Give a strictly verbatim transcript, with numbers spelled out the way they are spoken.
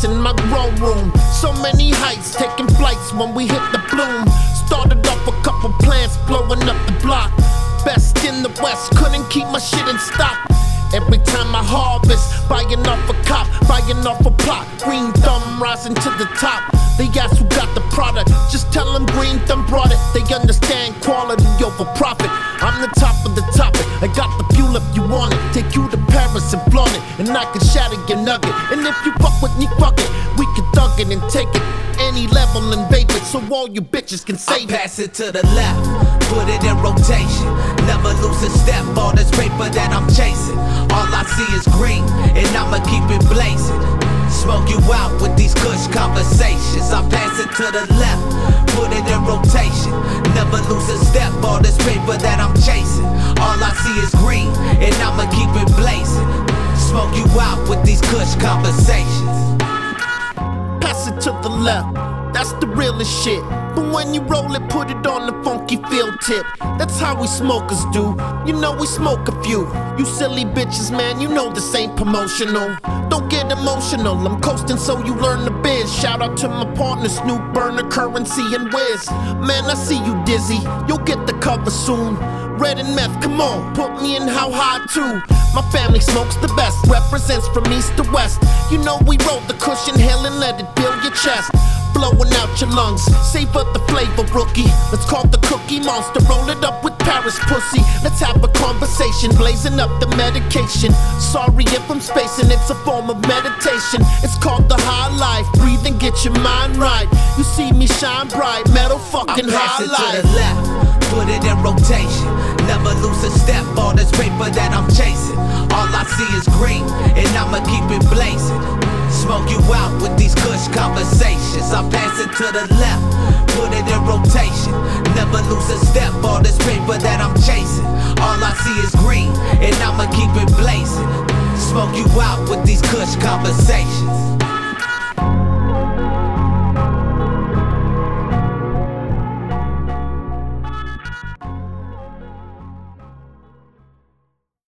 in my grown room. So many heights, taking flights when we hit the bloom. Started off a couple plants, blowing up the block. Best in the West, couldn't keep my shit in stock. Every time I harvest, buying off a cop, buying off a plot. Green Thumb rising to the top. They ask who got the product, just tell them Green Thumb brought it. They understand quality over profit. I'm the top of the topic, I got the fuel if you want it. Take you to Paris and flaunt it, and I can shatter your nugget. And if you fuck with me, fuck it, we can thug it and take it any level and vape it, so all you bitches can save it. I pass it to the left, put it in rotation. Never lose a step, all this paper that I'm chasing. All I see is green, and I'ma keep it blazing. Smoke you out with these kush conversations. I pass it to the left, put it in rotation. Never lose a step, all this paper that I'm chasing. All I see is green, and I'ma keep it blazing. Smoke you out with these kush conversations. Pass it to the left, that's the realest shit. But when you roll it, put it on the funky field tip. That's how we smokers do, you know we smoke a few. You silly bitches, man, you know this ain't promotional. Don't get emotional, I'm coasting so you learn the biz. Shout out to my partner Snoop, Burner, Currency, and Wiz. Man, I see you dizzy, you'll get the cover soon. Red and meth, come on, put me in how high too. My family smokes the best, represents from east to west. You know we roll the cushion, hell and let it build your chest. Blowing out your lungs, savor the flavor, rookie. Let's call the Cookie Monster, roll it up with Paris pussy. Let's have a conversation, blazing up the medication. Sorry if I'm spacing, it's a form of meditation. It's called the high life, breathe and get your mind right. You see me shine bright, metal fucking high life. I pass it to the left, put it in rotation. Never lose a step, all this paper that I'm chasing. All I see is green, and I'ma keep it blazing. Smoke you out with these kush conversations. I pass it to the left, put it in rotation. Never lose a step, all this paper that I'm chasing. All I see is green, and I'ma keep it blazing. Smoke you out with these kush conversations.